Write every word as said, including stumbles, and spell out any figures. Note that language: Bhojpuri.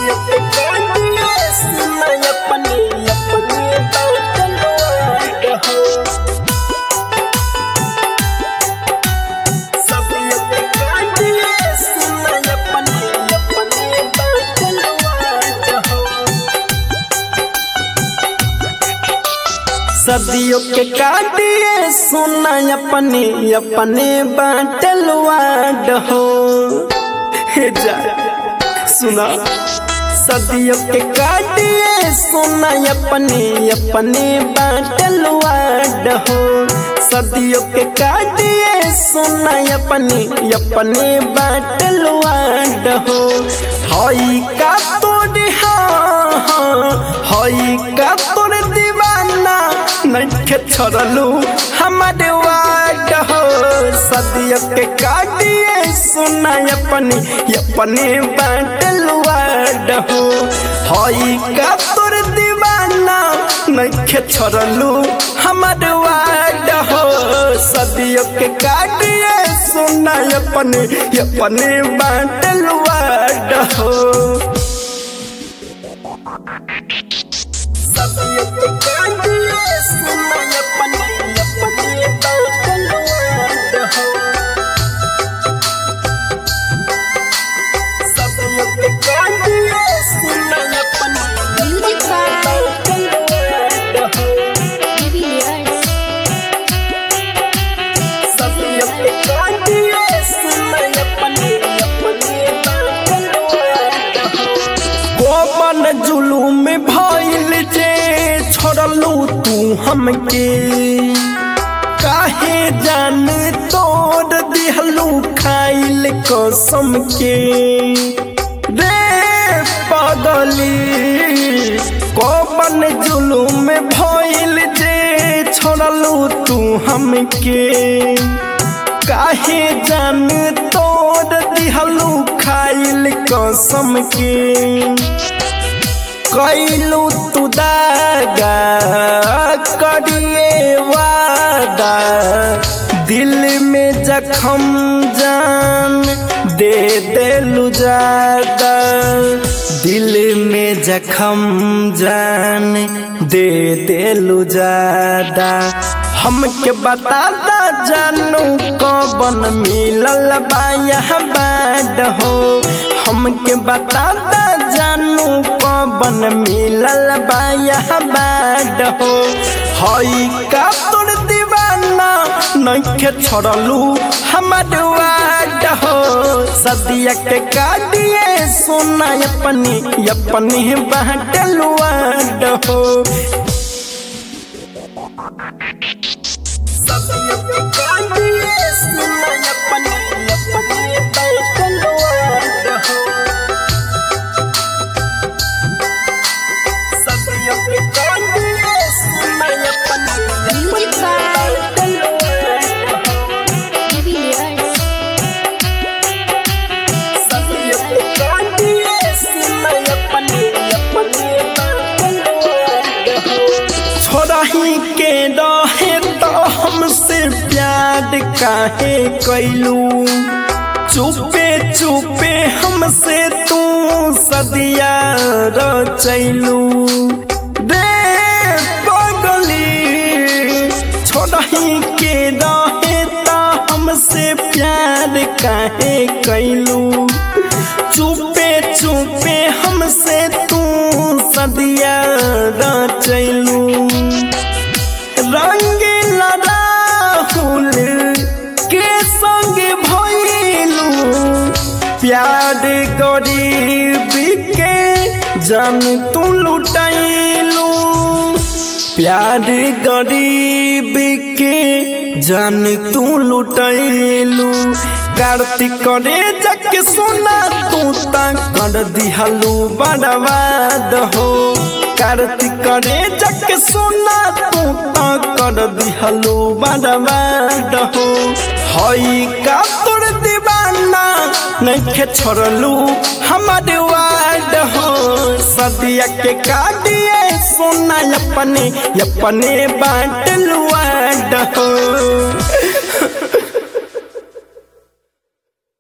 सदियों के काटिए सुना अपने अपने बात हो। सदियों के काटिए सुना अपने अपने बात हो। सदियों के काटिए सुना अपने अपने बाटलवा हो। हे जा सुना सदियों के काटिए सुना अपने अपने बाटलवा हो। सदियों के काटिए सुना अपने अपने बाटलवा हो। हई का तोड़ हई का तोड़ दीवाना नइखे छोड़लू हमारे वाड हो। सदियों के काटिए सुना अपने अपने बाटलवा हो। हई का तोर दीवाना नइखे छोड़लू हमारे वाड हो। सदियों के काटिए सुना अपने अपने बाटलवा हो। सदियों के काटिए सुना अपने अपने बाटलवा हो। सदियों के काटिए सुना अपने Music by Dividiers. सदियों के काटिए सुना अपने अपने बाटलवा हो। गोपन जुलूम भइल जे छोड़लू तू हमके काहे जान तोड़ दिहलू खाइल कसम के रे पागली। गोपन जुलूम भइल जे छोड़लू तू हमके काहे जान तोड़ दिहलू खाइल कसम के। कैलू तू दागा करिए वादा दिल में जखम जान दे देलू ज्यादा। दिल में जखम जान दे देलू ज्यादा। हमके बताता जानू कौन मिलल बाया बाद हो। हमके बताता जानू कौन मिलल बाया बाद हो। हई का तोर दीवाना नइखे छोड़लू हमार वाड हो। सदिया के काटिए सुना अपने अपने बाटलवा हो। सदियों के काटिए सुना अपने अपने बाटलवा हो। सदियों के काटिए सुना अपने Music by Dividiers. सदियों के काटिए सुना अपने अपने बाटलवा हो। छोड़ही के रहे तो हमसे प्यार काहे कैलू चुपे चुपे हमसे तू सदिया रचैलू रे पगली। छोड़ही के रहे तो हमसे प्यार काहे कैलू चुपे चुपे हमसे तू सदिया रचैलू। रंगीला राहुल के संग भइलू प्यार गरीब के जान तू लुटैलू। प्यार गरीब के जान तू लुटैलू। कार्तिक रे जक सुना तू ता कर दिहलू बर्बाद हो। कार्तिक रे जक सुना तू ता कर दिहलू बर्बाद हो। हई का तोर दीवाना नइखे छोड़लू हमारे वाड हो। सदिया के काटिए सुना अपने अपने बाटलवा हो।